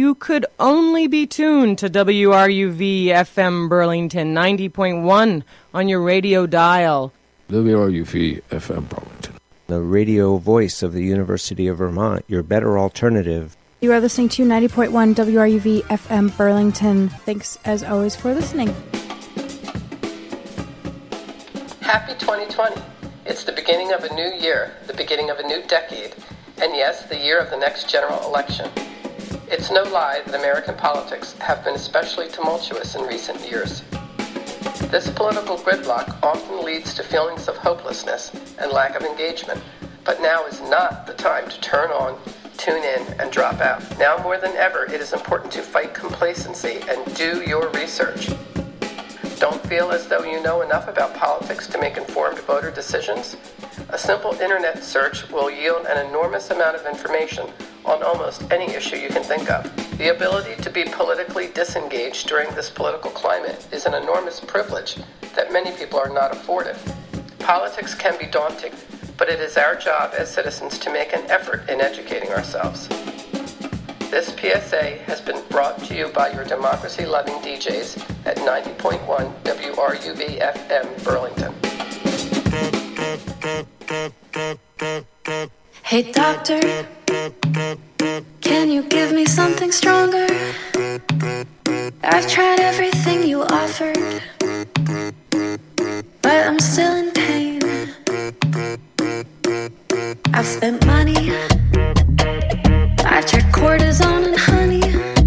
you could only be tuned to WRUV FM Burlington 90.1 on your radio dial. WRUV FM Burlington, the radio voice of the University of Vermont, your better alternative. You are listening to 90.1 WRUV FM Burlington. Thanks, as always, for listening. Happy 2020. It's the beginning of a new year, the beginning of a new decade, and yes, the year of the next general election. It's no lie that American politics have been especially tumultuous in recent years. This political gridlock often leads to feelings of hopelessness and lack of engagement, but now is not the time to turn on, tune in, and drop out. Now more than ever, it is important to fight complacency and do your research. Don't feel as though you know enough about politics to make informed voter decisions? A simple internet search will yield an enormous amount of information on almost any issue you can think of. The ability to be politically disengaged during this political climate is an enormous privilege that many people are not afforded. Politics can be daunting, but it is our job as citizens to make an effort in educating ourselves. This PSA has been brought to you by your democracy-loving DJs at 90.1 WRUV FM Burlington. Hey doctor, can you give me something stronger? I've tried everything you offered, but I'm still in pain. I've spent money, I checked cortisone and honey,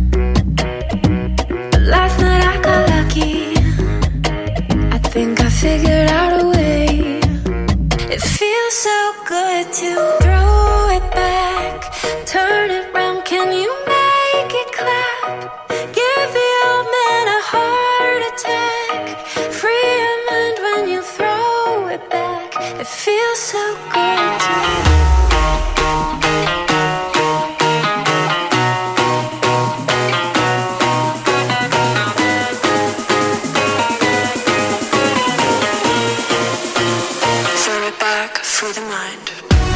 but last night I got lucky. I think I figured out a way. It feels so good to throw it back, turn it round, can you make it clap? Give the old man a heart attack, free your mind when you throw it back. It feels so good to through the mind.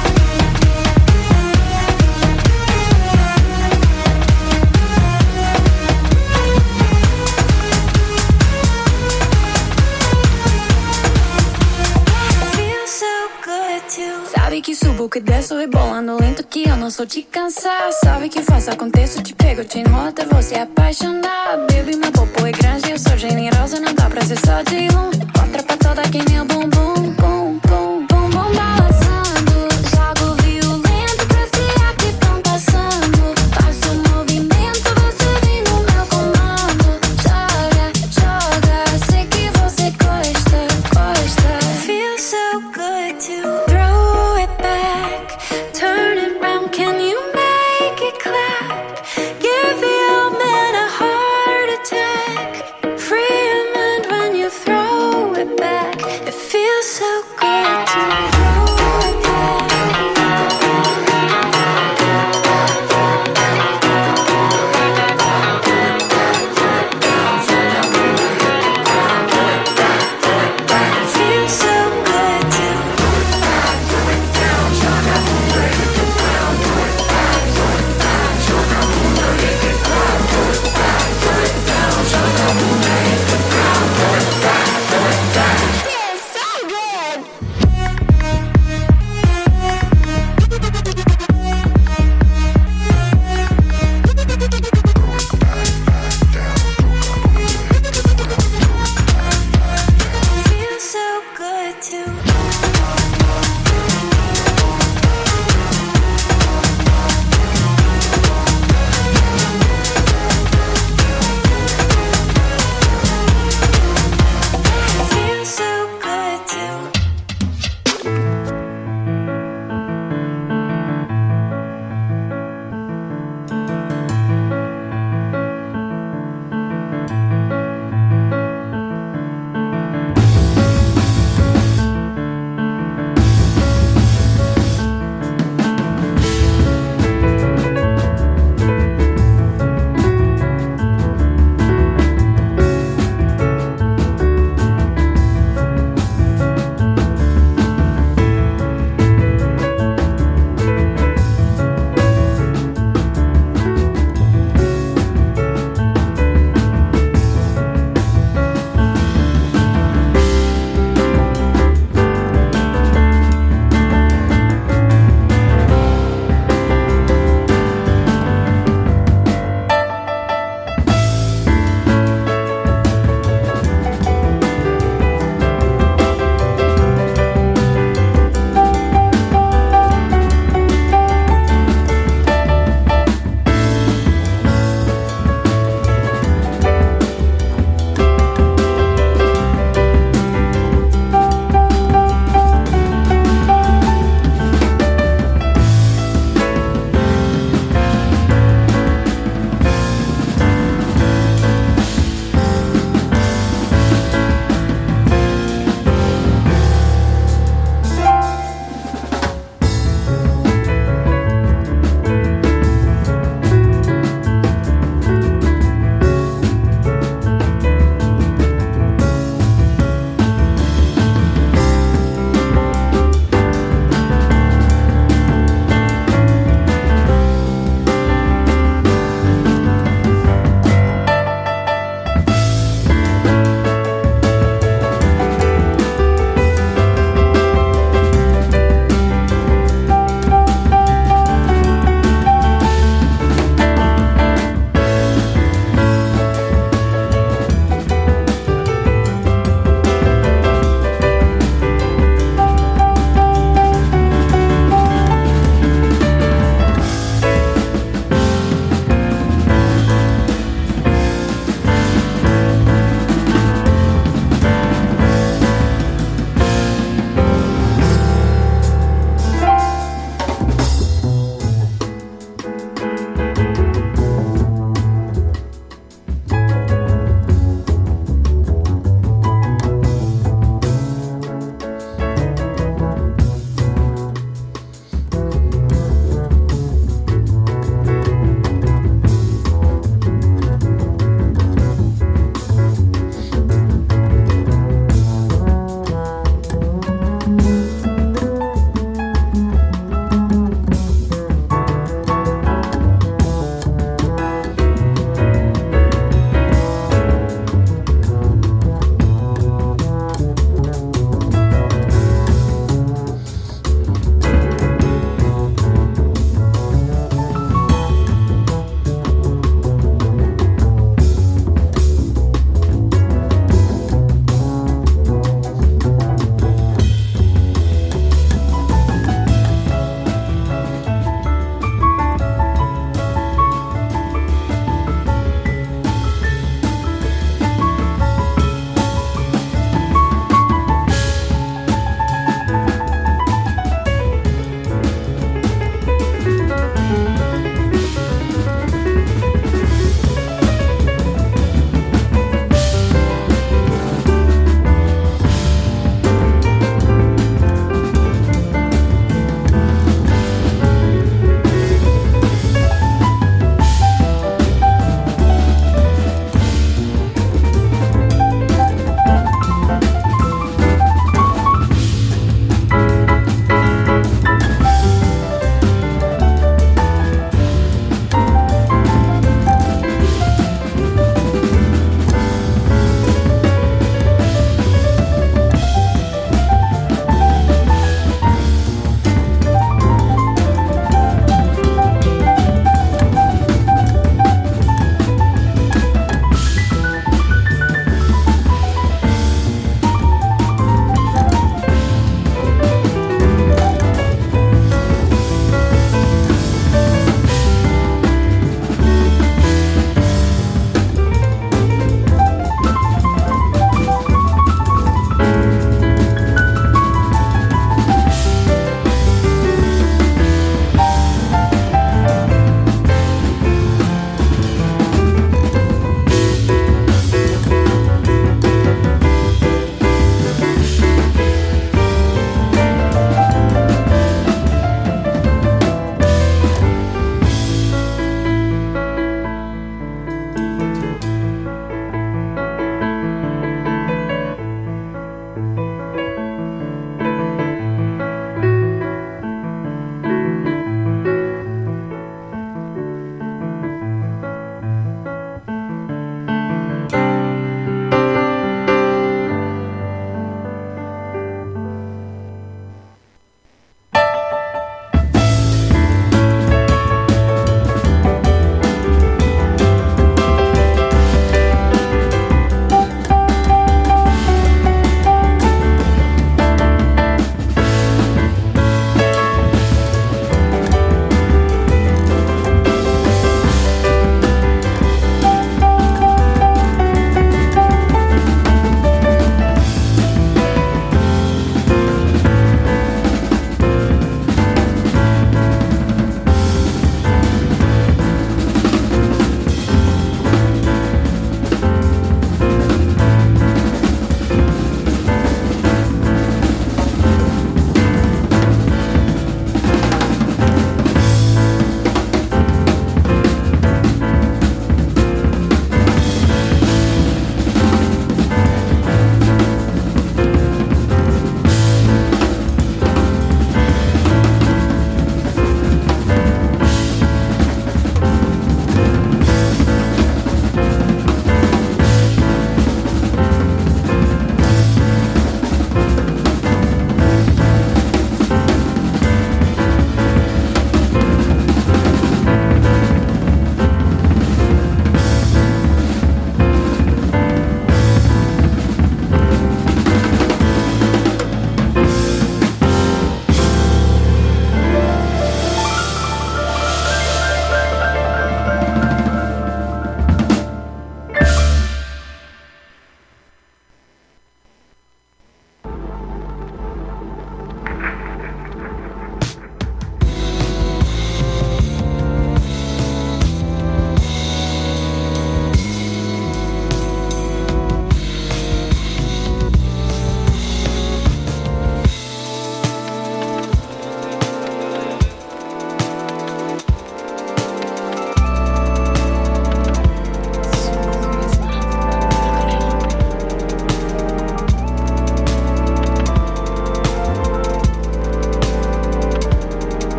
Feels so good too. Sabe que subo, que desço, rebolando lento que eu não sou de cansar. Sabe que faço, aconteço, te pego, te enrolo até você apaixonar. Baby, meu popo é grande, eu sou generosa, não dá pra ser só de um. Outra pra toda que nem o bumbum, bum, bum. Balançando, jogo violento pra espiar que tão passando. Faço movimento, você vem no meu comando. Joga, joga, sei que você gosta, gosta. Feels so good to throw it back, turn it round, can you make it clap? Give the old man a heart attack, free your mind when you throw it back. It feels so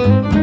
Thank you.